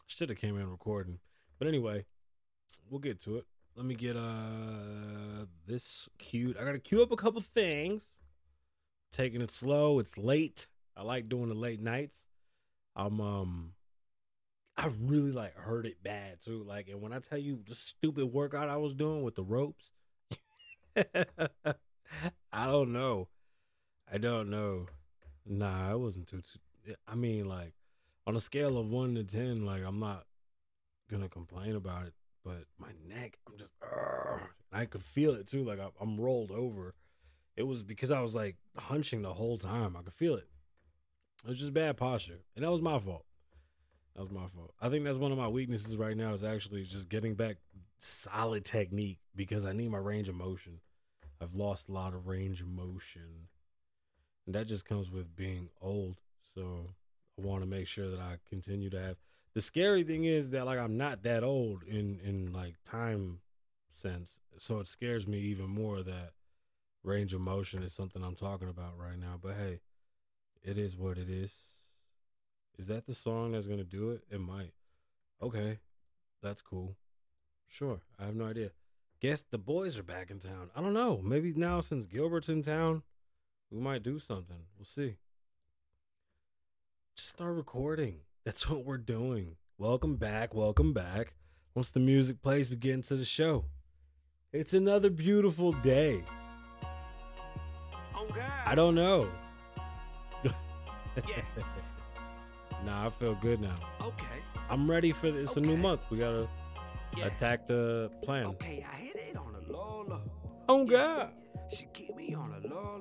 Should have came in recording. But anyway, we'll get to it. Let me get this queued. I gotta queue up a couple things. Taking it slow. It's late. I like doing the late nights. I'm I really like hurt it bad too. Like, and when I tell you the stupid workout I was doing with the ropes, I don't know. I don't know. Nah, I wasn't too. I mean, like on a scale of 1 to 10, like I'm not gonna complain about it. But my neck, I'm just. I could feel it too. Like I'm rolled over. It was because I was like hunching the whole time. I could feel it. It was just bad posture, and that was my fault. That was my fault. I think that's one of my weaknesses right now is actually just getting back solid technique because I need my range of motion. I've lost a lot of range of motion. And that just comes with being old. So I want to make sure that I continue to have. The scary thing is that like I'm not that old in like time sense. So it scares me even more that range of motion is something I'm talking about right now. But hey, it is what it is. Is that the song that's gonna do it? It might. Okay, that's cool. Sure, I have no idea. Guess the boys are back in town. I don't know. Maybe now since Gilbert's in town, we might do something. We'll see. Just start recording. That's what we're doing. Welcome back. Welcome back. Once the music plays, we get into the show. It's another beautiful day. Oh I God. don't know. Yeah. Nah, I feel good now. Okay. I'm ready for this. It's a new Okay. month. We gotta Yeah. attack the plan. Okay, I hit it on a Lola. Oh God. She keep me on a Lola.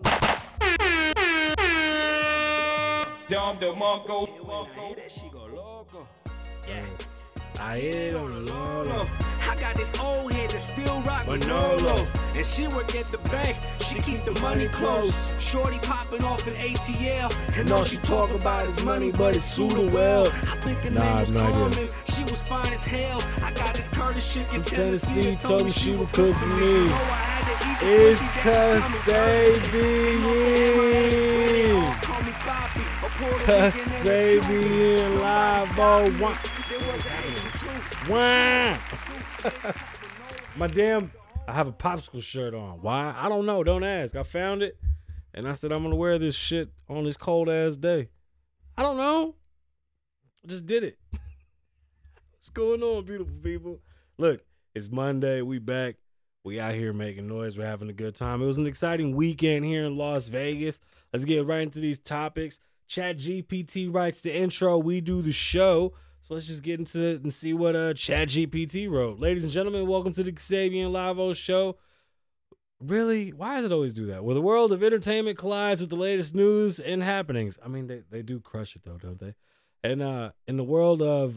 Dom DeMarco. And when I hit it, she go loco. Yeah. I hit it on the Lolo. I got this old head that still rock Manolo. Manolo. And she work at the bank, she keep the money close. Shorty popping off an ATL, and all she talk about is money, but it suit her well. I think her Nah, I name have was no idea. Carmen, she was fine as hell. I got this Curtis chick in Tennessee Tennessee that told me she would cook for me. me. Know I had to eat the It's pussy that was coming. Kasabian. Call me Poppy, a Puerto Rican and a Kasabian Cuban. live. Somebody Oh, stopped me. There was an Asian too. Wah. My damn, I have a popsicle shirt on. Why? I don't know. Don't ask. I found it, and I said I'm gonna wear this shit on this cold ass day. I don't know. I just did it. What's going on, beautiful people? Look, it's Monday. We back. We out here making noise. We're having a good time. It was an exciting weekend here in Las Vegas. Let's get right into these topics. Chat GPT writes the intro. We do the show. So let's just get into it and see what Chat GPT wrote. Ladies and gentlemen, welcome to the Xavier Lavo show. Really? Why does it always do that? Where the world of entertainment collides with the latest news and happenings. I mean, they do crush it though, don't they? And in the world of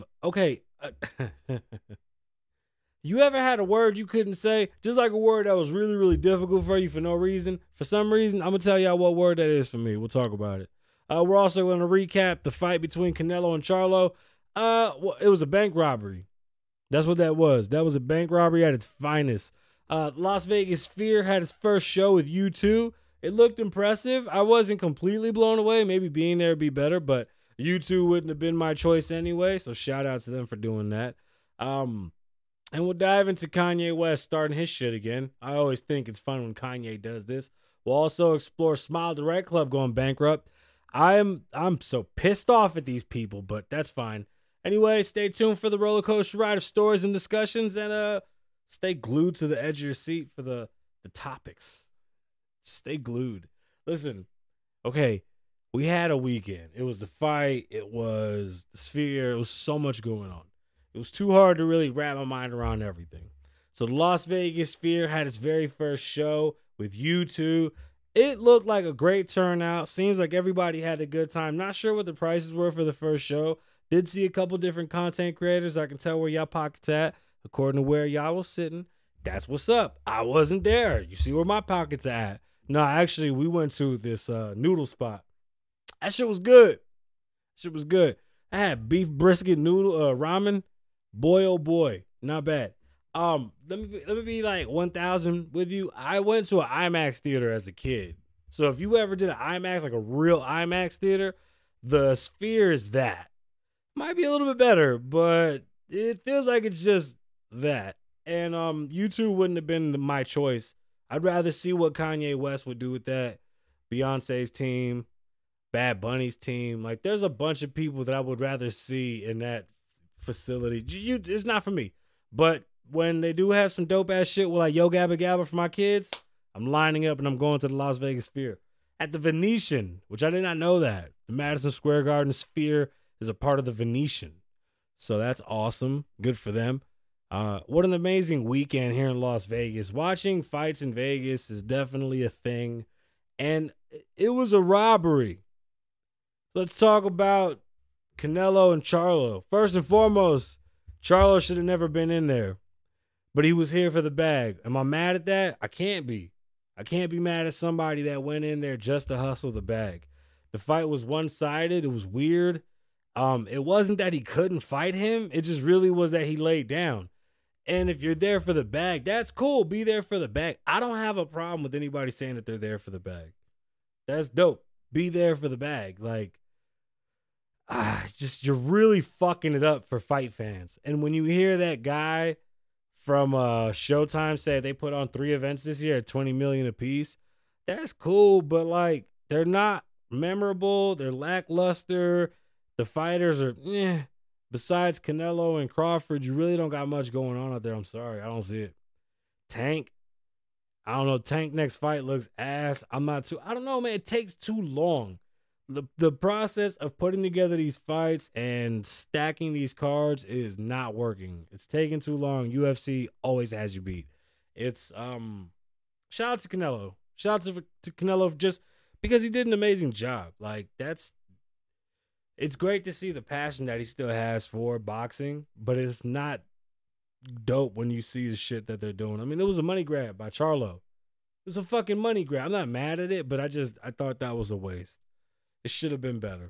you ever had a word you couldn't say? Just like a word that was really, really difficult for you for no reason. For some reason, I'm gonna tell y'all what word that is for me. We'll talk about it. We're also gonna recap the fight between Canelo and Charlo. Well, it was a bank robbery. That's what that was. That was a bank robbery at its finest. Las Vegas Sphere had its first show with U2. It looked impressive. I wasn't completely blown away. Maybe being there would be better, but U2 wouldn't have been my choice anyway. So shout out to them for doing that. And we'll dive into Kanye West starting his shit again. I always think it's fun when Kanye does this. We'll also explore Smile Direct Club going bankrupt. I'm so pissed off at these people, but that's fine. Anyway, stay tuned for the roller coaster ride of stories and discussions, and stay glued to the edge of your seat for the topics. Stay glued. Listen, okay, we had a weekend. It was the fight. It was the Sphere. It was so much going on. It was too hard to really wrap my mind around everything. So the Las Vegas Sphere had its very first show with U2. It looked like a great turnout. Seems like everybody had a good time. Not sure what the prices were for the first show. Did see a couple different content creators. I can tell where y'all pockets at. According to where y'all was sitting, that's what's up. I wasn't there. You see where my pockets at. No, actually, we went to this noodle spot. That shit was good. Shit was good. I had beef brisket noodle ramen. Boy, oh boy, not bad. Let me be like 1,000 with you. I went to an IMAX theater as a kid. So if you ever did an IMAX, like a real IMAX theater, the Sphere is that. Might be a little bit better, but it feels like it's just that. And U2 wouldn't have been my choice. I'd rather see what Kanye West would do with that. Beyonce's team, Bad Bunny's team. Like, there's a bunch of people that I would rather see in that facility. It's not for me. But when they do have some dope ass shit with like Yo Gabba Gabba for my kids, I'm lining up and I'm going to the Las Vegas Sphere. At the Venetian, which I did not know that. The Madison Square Garden Sphere is a part of the Venetian. So that's awesome. Good for them. What an amazing weekend here in Las Vegas. Watching fights in Vegas is definitely a thing. And it was a robbery. Let's talk about Canelo and Charlo. First and foremost, Charlo should have never been in there. But he was here for the bag. Am I mad at that? I can't be. I can't be mad at somebody that went in there just to hustle the bag. The fight was one-sided. It was weird. It wasn't that he couldn't fight him. It just really was that he laid down. And if you're there for the bag, that's cool. Be there for the bag. I don't have a problem with anybody saying that they're there for the bag. That's dope. Be there for the bag. Like, you're really fucking it up for fight fans. And when you hear that guy from Showtime say they put on 3 events this year at $20 million apiece, that's cool, but like, they're not memorable. They're lackluster. The fighters are Besides Canelo and Crawford, you really don't got much going on out there. I'm sorry. I don't see it. Tank. I don't know. Tank next fight looks ass. I don't know, man. It takes too long. The process of putting together these fights and stacking these cards is not working. It's taking too long. UFC always has you beat. It's shout out to Canelo. Shout out to Canelo just because he did an amazing job. Like, it's great to see the passion that he still has for boxing, but it's not dope when you see the shit that they're doing. I mean, it was a money grab by Charlo. It was a fucking money grab. I'm not mad at it, but I thought that was a waste. It should have been better.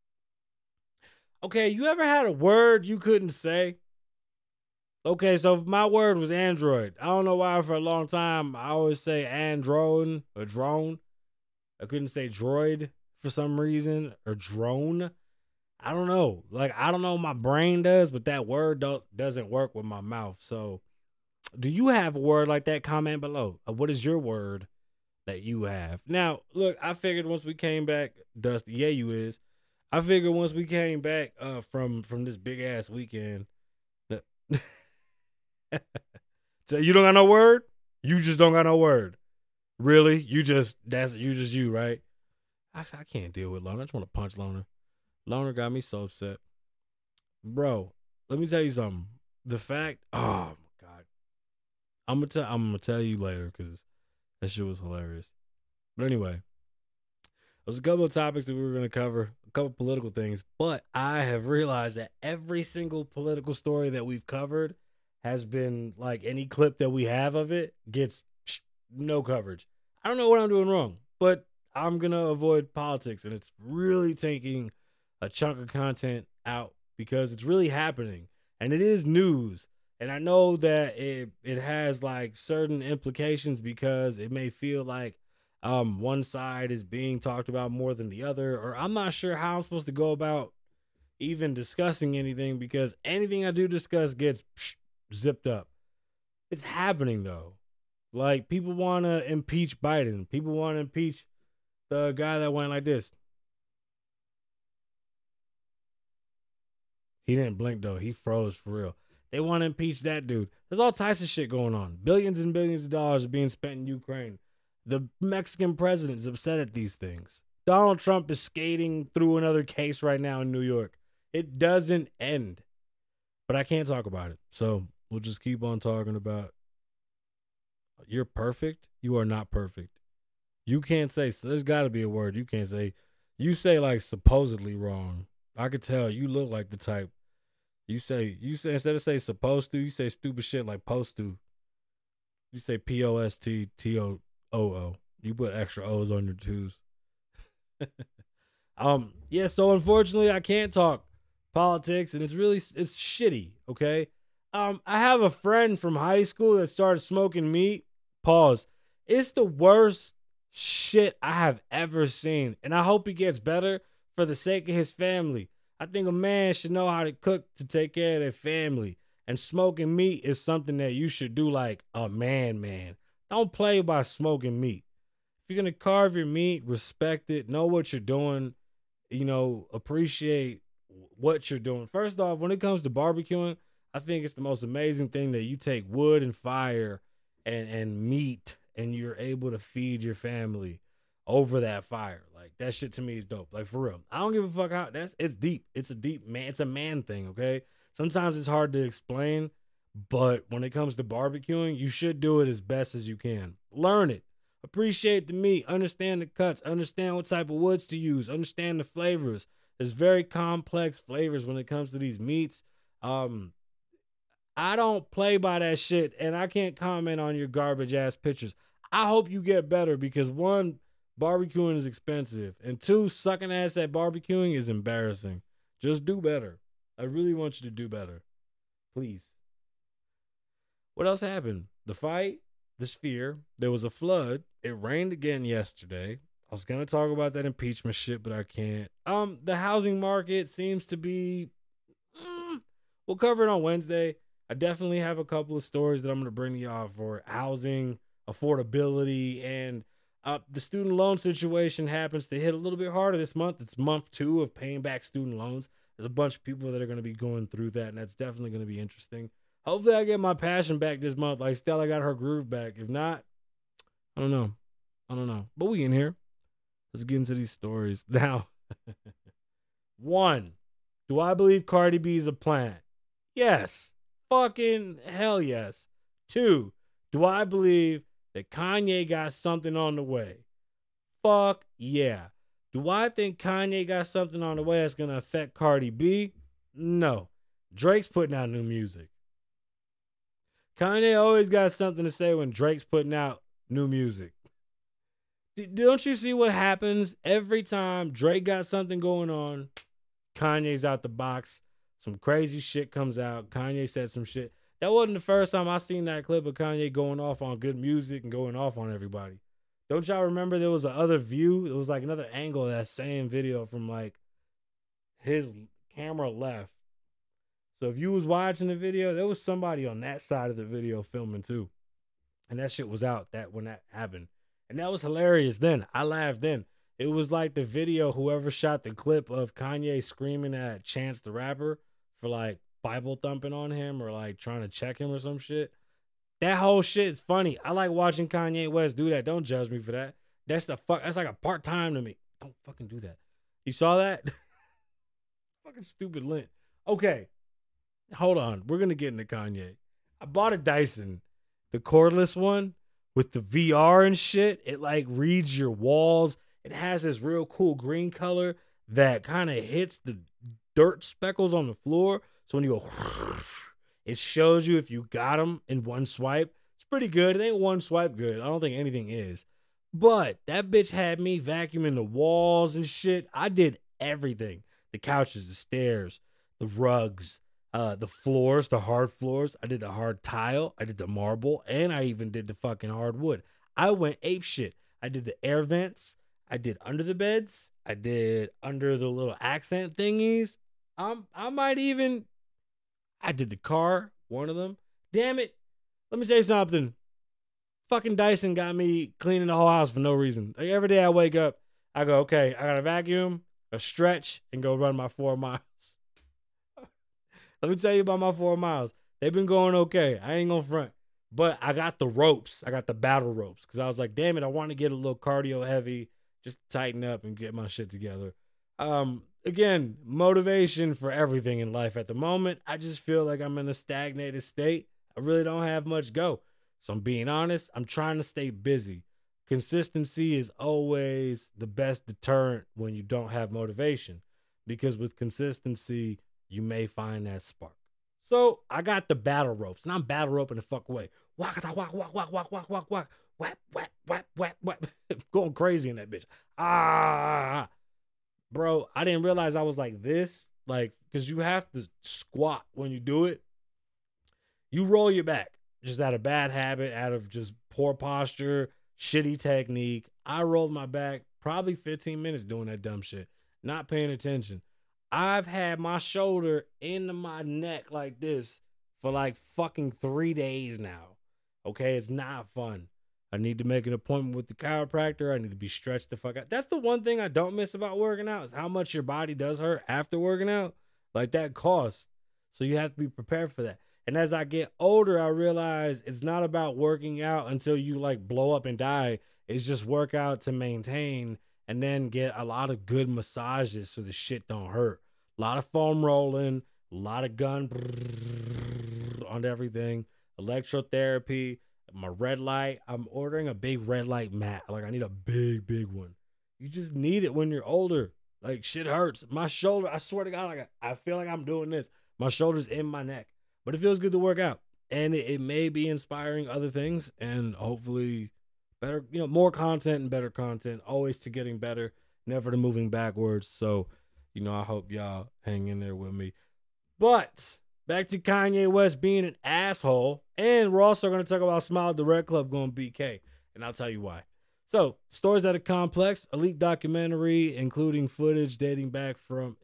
Okay, you ever had a word you couldn't say? Okay, so my word was Android. I don't know why for a long time I always say android or drone. I couldn't say droid for some reason, or drone. I don't know. Like, I don't know what my brain does, but that word doesn't work with my mouth. So, do you have a word like that? Comment below. What is your word that you have? Now, look, I figured once we came back, Dusty, yeah, you is. I figured once we came back from this big ass weekend. So you don't got no word? You just don't got no word. Really? You just you, right? I can't deal with Loner. I just want to punch Loner. Loner got me so upset. Bro, let me tell you something. The fact, oh my God. I'm gonna tell you later because that shit was hilarious. But anyway, there's a couple of topics that we were gonna cover, a couple of political things, but I have realized that every single political story that we've covered has been, like, any clip that we have of it gets no coverage. I don't know what I'm doing wrong, but I'm gonna avoid politics, and it's really taking a chunk of content out because it's really happening and it is news. And I know that it has like certain implications because it may feel like one side is being talked about more than the other, or I'm not sure how I'm supposed to go about even discussing anything because anything I do discuss gets zipped up. It's happening though. Like, people want to impeach Biden. People want to impeach the guy that went like this. He didn't blink, though. He froze for real. They want to impeach that dude. There's all types of shit going on. Billions and billions of dollars are being spent in Ukraine. The Mexican president's upset at these things. Donald Trump is skating through another case right now in New York. It doesn't end. But I can't talk about it. So we'll just keep on talking about, you're perfect. You are not perfect. You can't say, so there's got to be a word you can't say. You say like supposedly wrong. I could tell you look like the type. You say instead of say supposed to, you say stupid shit like post to. You say POSTTOOO. You put extra O's on your twos. Yeah, so unfortunately I can't talk politics and it's shitty, okay? I have a friend from high school that started smoking meat. Pause. It's the worst shit I have ever seen. And I hope he gets better for the sake of his family. I think a man should know how to cook to take care of their family. And smoking meat is something that you should do like a man. Don't play by smoking meat. If you're going to carve your meat, respect it, know what you're doing, appreciate what you're doing. First off, when it comes to barbecuing, I think it's the most amazing thing that you take wood and fire and meat and you're able to feed your family over that fire. Like, that shit to me is dope. Like, for real. I don't give a fuck how it's deep. It's a man thing, okay? Sometimes it's hard to explain, but when it comes to barbecuing, you should do it as best as you can. Learn it. Appreciate the meat. Understand the cuts. Understand what type of woods to use. Understand the flavors. There's very complex flavors when it comes to these meats. I don't play by that shit, and I can't comment on your garbage ass pictures. I hope you get better because one, barbecuing is expensive, and two, sucking ass at barbecuing is embarrassing. Just do better. I really want you to do better. Please. What else happened? The fight, the sphere, there was a flood. It rained again yesterday. I was going to talk about that impeachment shit, but I can't. The housing market seems to be, we'll cover it on Wednesday. I definitely have a couple of stories that I'm going to bring to y'all for housing, affordability, and the student loan situation happens to hit a little bit harder this month. It's month 2 of paying back student loans. There's a bunch of people that are going to be going through that, and that's definitely going to be interesting. Hopefully I get my passion back this month. Like Stella got her groove back. If not, I don't know. But we in here. Let's get into these stories. Now, 1, do I believe Cardi B is a plant? Yes. Fucking hell yes. 2, do I believe that Kanye got something on the way? Fuck yeah. Do I think Kanye got something on the way that's going to affect Cardi B? No. Drake's putting out new music. Kanye always got something to say when Drake's putting out new music. Don't you see what happens every time Drake got something going on? Kanye's out the box. Some crazy shit comes out. Kanye said some shit. That wasn't the first time I seen that clip of Kanye going off on good music and going off on everybody. Don't y'all remember there was another view? It was like another angle of that same video from like his camera left. So if you was watching the video, there was somebody on that side of the video filming too. And that shit was out when that happened. And that was hilarious then. I laughed then. It was like the video, whoever shot the clip of Kanye screaming at Chance the Rapper for like Bible thumping on him or like trying to check him or some shit. That whole shit is funny. I like watching Kanye West do that. Don't judge me for that. That's like a part-time to me. Don't fucking do that. You saw that? Fucking stupid lint. Okay. Hold on. We're going to get into Kanye. I bought a Dyson, the cordless one with the VR and shit. It like reads your walls. It has this real cool green color that kind of hits the dirt speckles on the floor. So when you go, it shows you if you got them in one swipe. It's pretty good. It ain't one swipe good. I don't think anything is. But that bitch had me vacuuming the walls and shit. I did everything. The couches, the stairs, the rugs, the floors, the hard floors. I did the hard tile. I did the marble. And I even did the fucking hardwood. I went ape shit. I did the air vents. I did under the beds. I did under the little accent thingies. I did the car, one of them. Damn it. Let me say something. Fucking Dyson got me cleaning the whole house for no reason. Like every day I wake up, I go, okay, I got to vacuum, a stretch, and go run my 4 miles. Let me tell you about my 4 miles. They've been going okay. I ain't gonna front. But I got the ropes. I got the battle ropes. Because I was like, damn it, I want to get a little cardio heavy, just tighten up and get my shit together. Again, motivation for everything in life at the moment. I just feel like I'm in a stagnated state. I really don't have much go. So I'm being honest. I'm trying to stay busy. Consistency is always the best deterrent when you don't have motivation. Because with consistency, you may find that spark. So I got the battle ropes. And I'm battle roping the fuck away. Whack, whack, whack, whack, whack, whack, whack, whack. Whack, whack, whack, whack, whack. Going crazy in that bitch. Bro, I didn't realize I was like this. Like, because you have to squat when you do it. You roll your back. Just out of bad habit, out of just poor posture, shitty technique. I rolled my back probably 15 minutes doing that dumb shit. Not paying attention. I've had my shoulder into my neck like this for like fucking 3 days now. Okay, it's not fun. I need to make an appointment with the chiropractor. I need to be stretched the fuck out. That's the one thing I don't miss about working out is how much your body does hurt after working out. Like that costs. So you have to be prepared for that. And as I get older, I realize it's not about working out until you like blow up and die. It's just work out to maintain and then get a lot of good massages so the shit don't hurt. A lot of foam rolling, a lot of gun on everything, electrotherapy, my red light. I'm ordering a big red light mat. Like I need a big one. You just need it when you're older. Like shit hurts. My shoulder, I swear to God, like I feel like I'm doing this. My shoulder's in my neck, but it feels good to work out. And it may be inspiring other things and hopefully better, more content and better content, always to getting better, never to moving backwards. So, I hope y'all hang in there with me. But back to Kanye West being an asshole. And we're also going to talk about Smile Direct Club going BK. And I'll tell you why. So, stories at a complex, a leaked documentary, including footage dating back from,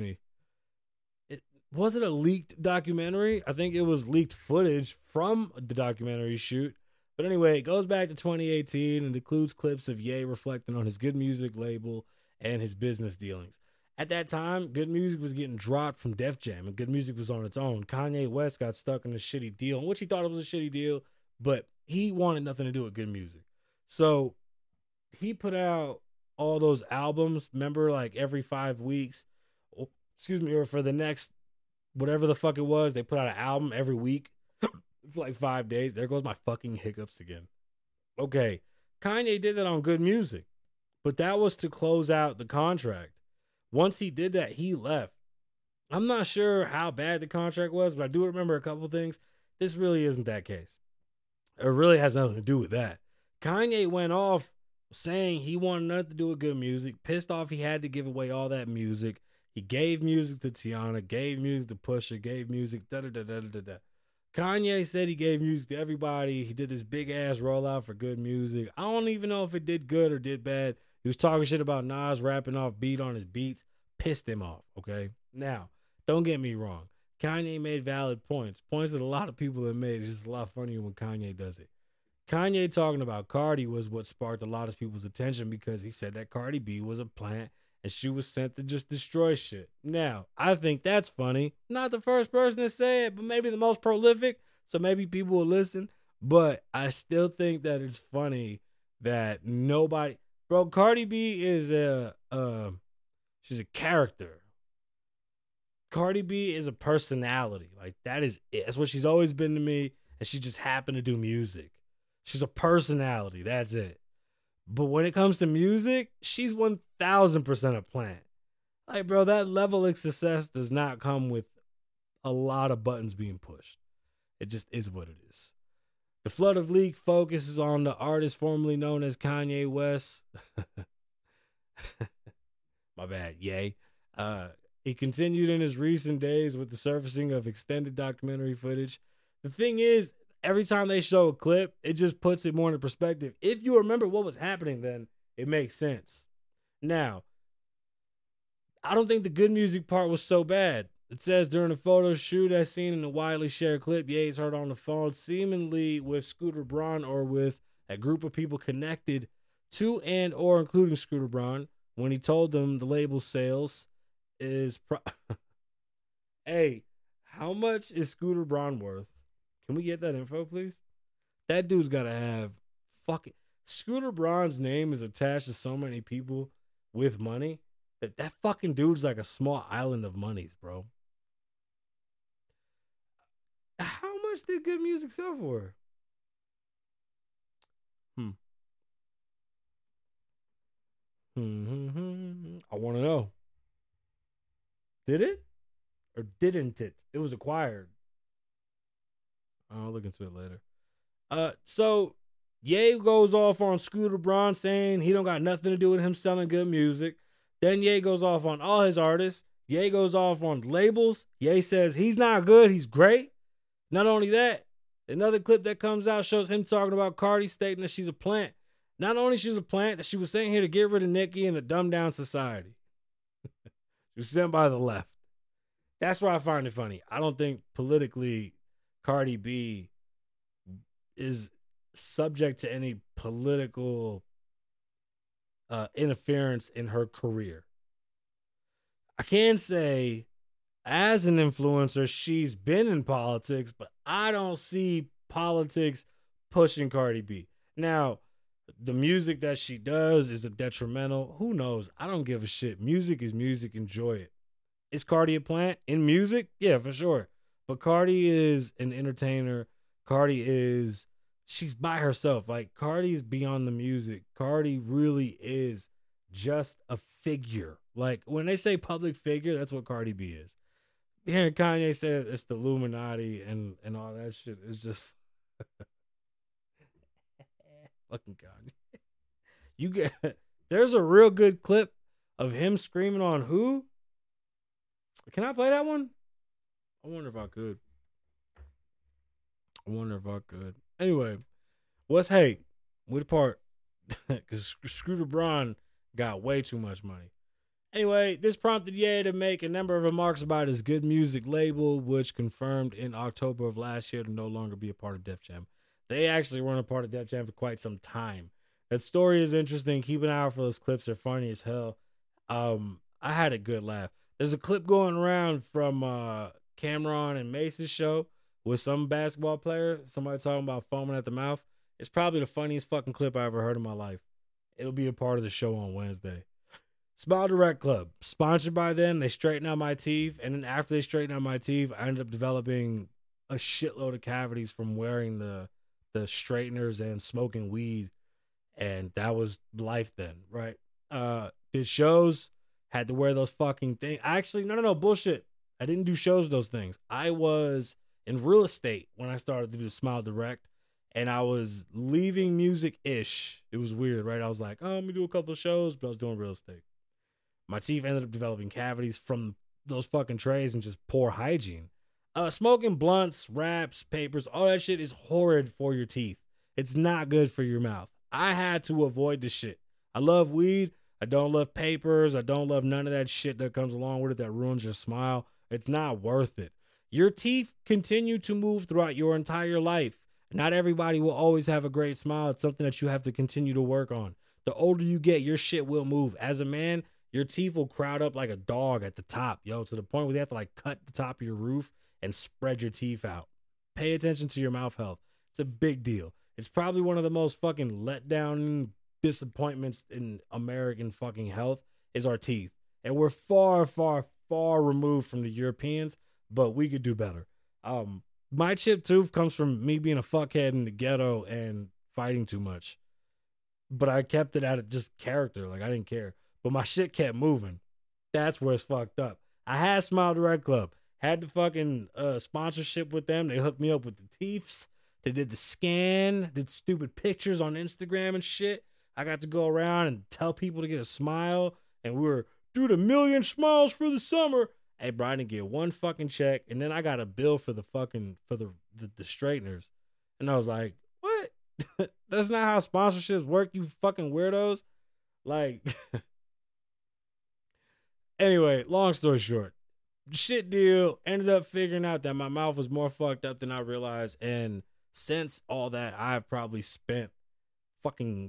was it a leaked documentary? I think it was leaked footage from the documentary shoot. But anyway, it goes back to 2018 and includes clips of Ye reflecting on his Good Music label and his business dealings. At that time, Good Music was getting dropped from Def Jam, and Good Music was on its own. Kanye West got stuck in a shitty deal, in which he thought it was a shitty deal, but he wanted nothing to do with Good Music. So he put out all those albums, remember, like every 5 weeks, or for the next, whatever the fuck it was, they put out an album every week for like 5 days. There goes my fucking hiccups again. Okay, Kanye did that on Good Music, but that was to close out the contract. Once he did that, he left. I'm not sure how bad the contract was, but I do remember a couple things. This really isn't that case. It really has nothing to do with that. Kanye went off saying he wanted nothing to do with Good Music, pissed off he had to give away all that music. He gave music to Tiana, gave music to Pusha, gave music, da-da-da-da-da-da. Kanye said he gave music to everybody. He did this big-ass rollout for Good Music. I don't even know if it did good or did bad. He was talking shit about Nas rapping off beat on his beats. Pissed him off, okay? Now, don't get me wrong. Kanye made valid points. Points that a lot of people have made. It's just a lot funnier when Kanye does it. Kanye talking about Cardi was what sparked a lot of people's attention because he said that Cardi B was a plant and she was sent to just destroy shit. Now, I think that's funny. Not the first person to say it, but maybe the most prolific. So maybe people will listen. But I still think that it's funny that nobody... Bro, Cardi B is she's a character. Cardi B is a personality. Like, that is it. That's what she's always been to me. And she just happened to do music. She's a personality. That's it. But when it comes to music, she's 1000% a plant. Like, bro, that level of success does not come with a lot of buttons being pushed. It just is what it is. The flood of leak focuses on the artist formerly known as Kanye West. My bad, Ye. He continued in his recent days with the surfacing of extended documentary footage. The thing is, every time they show a clip, it just puts it more into perspective. If you remember what was happening then, it makes sense. Now, I don't think the Good Music part was so bad. It says during a photo shoot as seen in the widely shared clip, Ye is heard on the phone seemingly with Scooter Braun or with a group of people connected to and or including Scooter Braun when he told them the label sales is... Hey, how much is Scooter Braun worth? Can we get that info, please? That dude's got to have fucking... Scooter Braun's name is attached to so many people with money that fucking dude's like a small island of monies, bro. How much did Good Music sell for? I want to know. Did it? Or didn't it? It was acquired. I'll look into it later. So Ye goes off on Scooter Braun saying he don't got nothing to do with him selling good music. Then Ye goes off on all his artists. Ye goes off on labels. Ye says he's not good, he's great. Not only that, another clip that comes out shows him talking about Cardi stating that she's a plant. Not only she's a plant, that she was sent here to get rid of Nicki and to dumb down society. She was sent by the left. That's why I find it funny. I don't think politically Cardi B is subject to any political interference in her career. I can say, as an influencer, she's been in politics, but I don't see politics pushing Cardi B. Now, the music that she does is a detrimental. Who knows? I don't give a shit. Music is music. Enjoy it. Is Cardi a plant in music? Yeah, for sure. But Cardi is an entertainer. She's by herself. Like, Cardi's beyond the music. Cardi really is just a figure. Like, when they say public figure, that's what Cardi B is. Hearing Kanye say it's the Illuminati and all that shit is just fucking Kanye. There's a real good clip of him screaming on who? Can I play that one? I wonder if I could. Anyway, what's hate? Which part? Because Scooter Braun got way too much money. Anyway, this prompted Ye to make a number of remarks about his Good Music label, which confirmed in October of last year to no longer be a part of Def Jam. They actually weren't a part of Def Jam for quite some time. That story is interesting. Keep an eye out for those clips. They're funny as hell. I had a good laugh. There's a clip going around from Cameron and Mace's show with some basketball player, somebody talking about foaming at the mouth. It's probably the funniest fucking clip I ever heard in my life. It'll be a part of the show on Wednesday. Smile Direct Club, sponsored by them. They straighten out my teeth, and then after they straighten out my teeth, I ended up developing a shitload of cavities from wearing the straighteners and smoking weed, and that was life then, right? Did shows, had to wear those fucking things. Actually, no, bullshit. I didn't do shows, those things. I was in real estate when I started to do Smile Direct, and I was leaving music-ish. It was weird, right? I was like, let me do a couple of shows, but I was doing real estate. My teeth ended up developing cavities from those fucking trays and just poor hygiene. Smoking blunts, wraps, papers, all that shit is horrid for your teeth. It's not good for your mouth. I had to avoid the shit. I love weed. I don't love papers. I don't love none of that shit that comes along with it that ruins your smile. It's not worth it. Your teeth continue to move throughout your entire life. Not everybody will always have a great smile. It's something that you have to continue to work on. The older you get, your shit will move. As a man, your teeth will crowd up like a dog at the top, to the point where they have to like cut the top of your roof and spread your teeth out. Pay attention to your mouth health. It's a big deal. It's probably one of the most fucking letdown disappointments in American fucking health is our teeth. And we're far, far, far removed from the Europeans, but we could do better. My chipped tooth comes from me being a fuckhead in the ghetto and fighting too much. But I kept it out of just character. Like, I didn't care. But my shit kept moving. That's where it's fucked up. I had Smile Direct Club. Had the fucking sponsorship with them. They hooked me up with the teeths. They did the scan. Did stupid pictures on Instagram and shit. I got to go around and tell people to get a smile. And we were doing 1 million smiles for the summer. Hey, bro, I didn't get one fucking check. And then I got a bill for the fucking, for the straighteners. And I was like, what? That's not how sponsorships work, you fucking weirdos. Like, anyway, long story short, shit deal. Ended up figuring out that my mouth was more fucked up than I realized. And since all that, I've probably spent fucking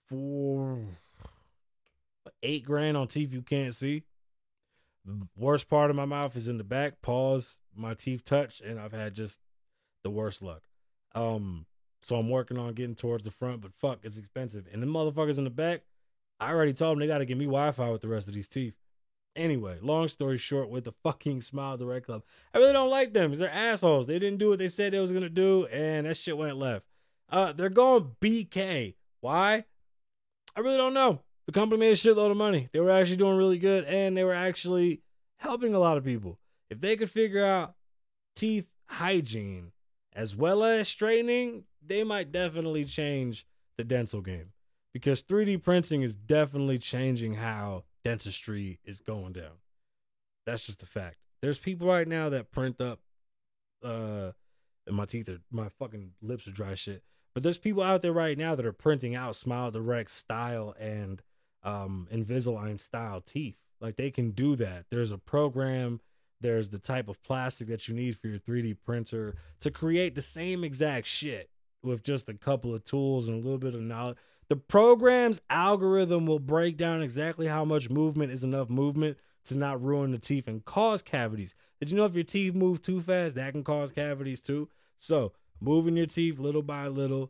$8,000 on teeth you can't see. The worst part of my mouth is in the back. Pause. My teeth touch, and I've had just the worst luck. So I'm working on getting towards the front, but fuck, it's expensive. And the motherfuckers in the back, I already told them they got to give me Wi-Fi with the rest of these teeth. Anyway, long story short, with the fucking Smile Direct Club, I really don't like them because they're assholes. They didn't do what they said they was going to do, and that shit went left. They're going BK. Why? I really don't know. The company made a shitload of money. They were actually doing really good, and they were actually helping a lot of people. If they could figure out teeth hygiene as well as straightening, they might definitely change the dental game, because 3D printing is definitely changing how dentistry is going down. That's just a fact. There's people right now that print up, and my fucking lips are dry as shit. But there's people out there right now that are printing out Smile Direct style and Invisalign style teeth. Like, they can do that. There's a program, there's the type of plastic that you need for your 3D printer to create the same exact shit with just a couple of tools and a little bit of knowledge. The program's algorithm will break down exactly how much movement is enough movement to not ruin the teeth and cause cavities. Did you know if your teeth move too fast, that can cause cavities too? So moving your teeth little by little,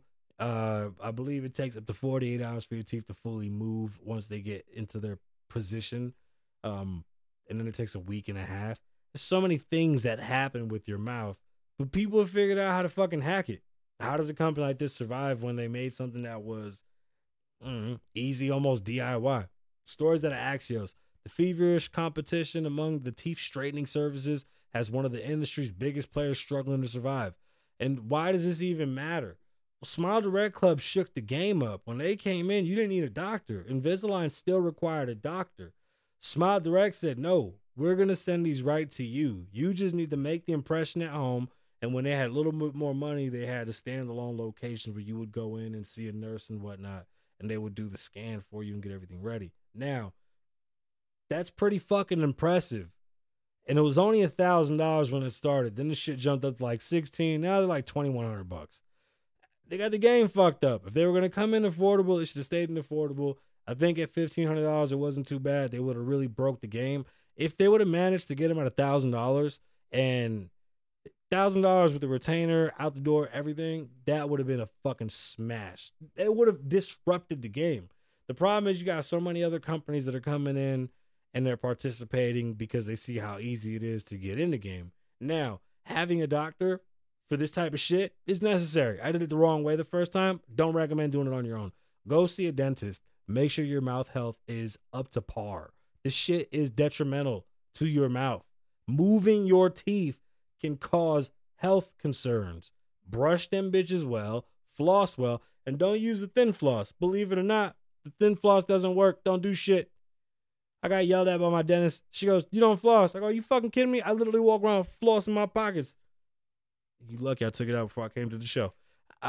I believe it takes up to 48 hours for your teeth to fully move once they get into their position. And then it takes a week and a half. There's so many things that happen with your mouth, but people have figured out how to fucking hack it. How does a company like this survive when they made something that was easy, almost DIY? Stories that are Axios. The feverish competition among the teeth straightening services has one of the industry's biggest players struggling to survive. And why does this even matter? Well, Smile Direct Club shook the game up. When they came in, you didn't need a doctor. Invisalign still required a doctor. Smile Direct said, no, we're going to send these right to you. You just need to make the impression at home. And when they had a little bit more money, they had a standalone location where you would go in and see a nurse and whatnot, and they would do the scan for you and get everything ready. Now, that's pretty fucking impressive. And it was only $1,000 when it started. Then the shit jumped up to like 16. Now they're like $2,100. They got the game fucked up. If they were going to come in affordable, it should have stayed in affordable. I think at $1,500, it wasn't too bad. They would have really broke the game. If they would have managed to get them at $1,000 and $1,000 with the retainer, out the door, everything, that would have been a fucking smash. It would have disrupted the game. The problem is you got so many other companies that are coming in and they're participating because they see how easy it is to get in the game. Now, having a doctor for this type of shit is necessary. I did it the wrong way the first time. Don't recommend doing it on your own. Go see a dentist. Make sure your mouth health is up to par. This shit is detrimental to your mouth. Moving your teeth can cause health concerns. Brush them bitches well, floss well, and don't use the thin floss. Believe it or not, the thin floss doesn't work. Don't do shit. I got yelled at by my dentist. She goes, you don't floss. I go, you fucking kidding me? I literally walk around with floss in my pockets. You lucky I took it out before I came to the show.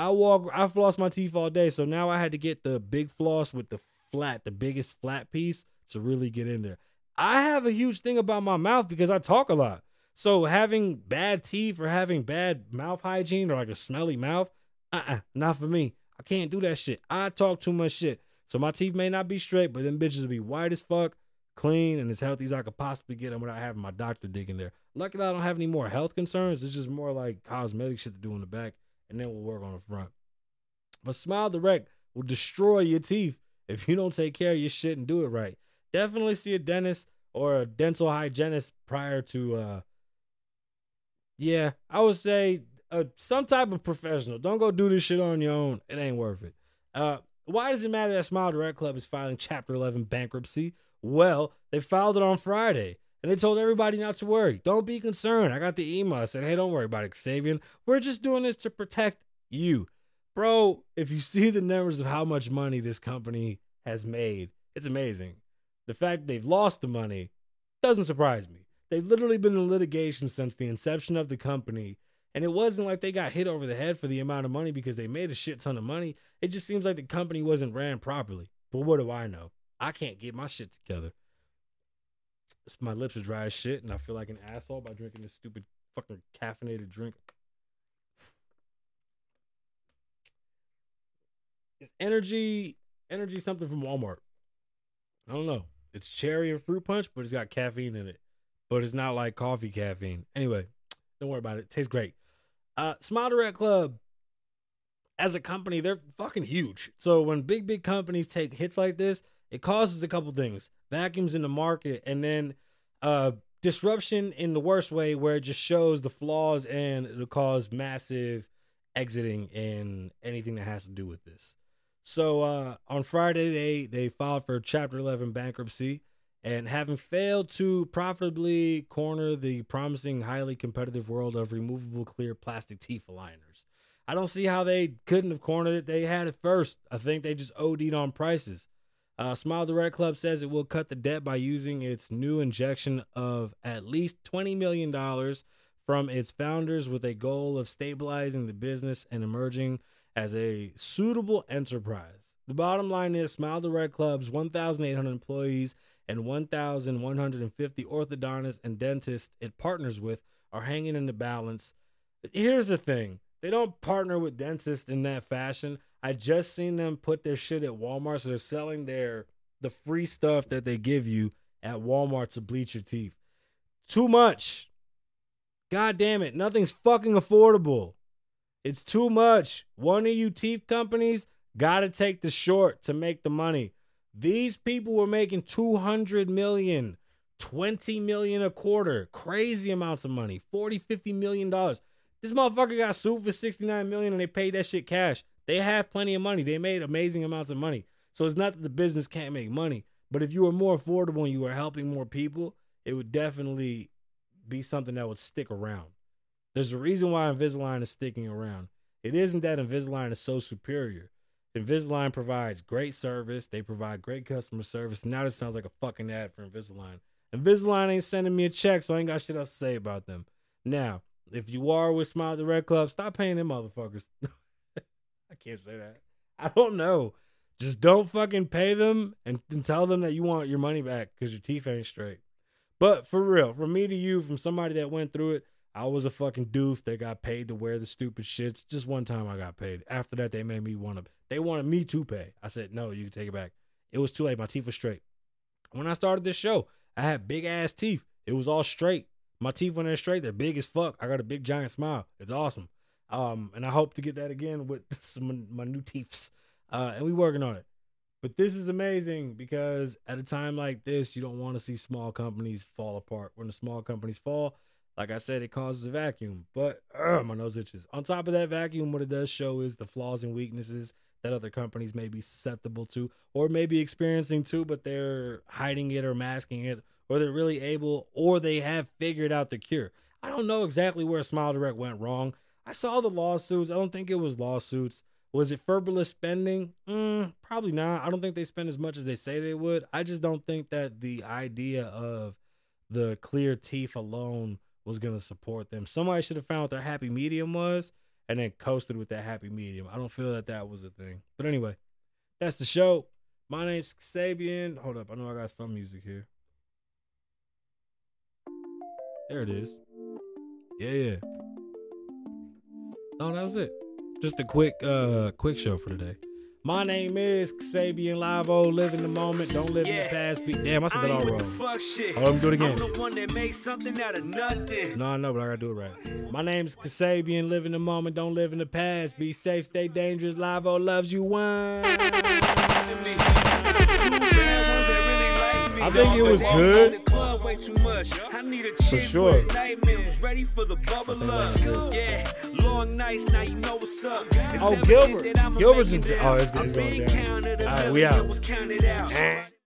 I floss my teeth all day, so now I had to get the big floss with the biggest flat piece to really get in there. I have a huge thing about my mouth because I talk a lot. So having bad teeth or having bad mouth hygiene or like a smelly mouth, not for me. I can't do that shit. I talk too much shit. So my teeth may not be straight, but them bitches will be white as fuck, clean, and as healthy as I could possibly get them without having my doctor dig in there. Luckily, I don't have any more health concerns. It's just more like cosmetic shit to do in the back, and then we'll work on the front. But Smile Direct will destroy your teeth if you don't take care of your shit and do it right. Definitely see a dentist or a dental hygienist prior to, I would say some type of professional. Don't go do this shit on your own. It ain't worth it. Why does it matter that Smile Direct Club is filing Chapter 11 bankruptcy? Well, they filed it on Friday, and they told everybody not to worry. Don't be concerned. I got the email. I said, hey, don't worry about it, Xavier. We're just doing this to protect you. Bro, if you see the numbers of how much money this company has made, it's amazing. The fact that they've lost the money doesn't surprise me. They've literally been in litigation since the inception of the company, and it wasn't like they got hit over the head for the amount of money because they made a shit ton of money. It just seems like the company wasn't ran properly. But what do I know? I can't get my shit together. My lips are dry as shit, and I feel like an asshole by drinking this stupid fucking caffeinated drink. It's energy something from Walmart. I don't know. It's cherry and fruit punch, but it's got caffeine in it. But it's not like coffee caffeine. Anyway, don't worry about it. It tastes great. Smile Direct Club, as a company, they're fucking huge. So when big companies take hits like this, it causes a couple things. Vacuums in the market, and then disruption in the worst way where it just shows the flaws and it'll cause massive exiting in anything that has to do with this. So on Friday, they filed for Chapter 11 bankruptcy, and having failed to profitably corner the promising, highly competitive world of removable clear plastic teeth aligners. I don't see how they couldn't have cornered it. They had it first. I think they just OD'd on prices. Smile Direct Club says it will cut the debt by using its new injection of at least $20 million from its founders with a goal of stabilizing the business and emerging as a suitable enterprise. The bottom line is Smile Direct Club's 1,800 employees and 1,150 orthodontists and dentists it partners with are hanging in the balance. Here's the thing. They don't partner with dentists in that fashion. I just seen them put their shit at Walmart, so they're selling the free stuff that they give you at Walmart to bleach your teeth. Too much. God damn it. Nothing's fucking affordable. It's too much. One of you teeth companies gotta take the short to make the money. These people were making $200 million, $20 million a quarter. Crazy amounts of money. $40-50 million. This motherfucker got sued for $69 million and they paid that shit cash. They have plenty of money. They made amazing amounts of money. So it's not that the business can't make money, but if you were more affordable and you were helping more people, it would definitely be something that would stick around. There's a reason why Invisalign is sticking around. It isn't that Invisalign is so superior. Invisalign provides great service. They provide great customer service. Now this sounds like a fucking ad for Invisalign. Invisalign ain't sending me a check, so I ain't got shit else to say about them. Now, if you are with Smile Direct Club, stop paying them motherfuckers. I can't say that. I don't know. Just don't fucking pay them and tell them that you want your money back because your teeth ain't straight. But for real, from me to you, from somebody that went through it, I was a fucking doof that got paid to wear the stupid shits. Just one time I got paid. After that, they made me they wanted me to pay. I said, no, you can take it back. It was too late. My teeth were straight. When I started this show, I had big ass teeth. It was all straight. My teeth when they're straight, they're big as fuck. I got a big giant smile. It's awesome. And I hope to get that again with my new teeths. And we working on it. But this is amazing because at a time like this, you don't want to see small companies fall apart. When the small companies fall, like I said, it causes a vacuum. But my nose itches. On top of that vacuum, what it does show is the flaws and weaknesses that other companies may be susceptible to or may be experiencing too, but they're hiding it or masking it, or they're really able, or they have figured out the cure. I don't know exactly where Smile Direct went wrong. I saw the lawsuits. I don't think it was lawsuits. Was it frivolous spending? Probably not. I don't think they spend as much as they say they would. I just don't think that the idea of the clear teeth alone was going to support them. Somebody should have found what their happy medium was and then coasted with that happy medium. I don't feel that that was a thing. But anyway, that's the show. My name's Kasabian. Hold up. I know I got some music here. There it is. Yeah. Oh, that was it. Just a quick show for today. My name is Kasabian Live-O. Live in the moment. Don't live in the past. Damn, I said that all wrong. Oh, let me do it again. I'm the one that made something out of nothing. No, I know, but I gotta do it right. My name's Kasabian. Live in the moment. Don't live in the past. Be safe. Stay dangerous. Live-O loves you. One. I think it was good. For sure. Ready for the bubble up. Yeah, long nights, now you know what's up. Oh, Gilbert. Gilbert's in. Oh, it's going down. All right, we out.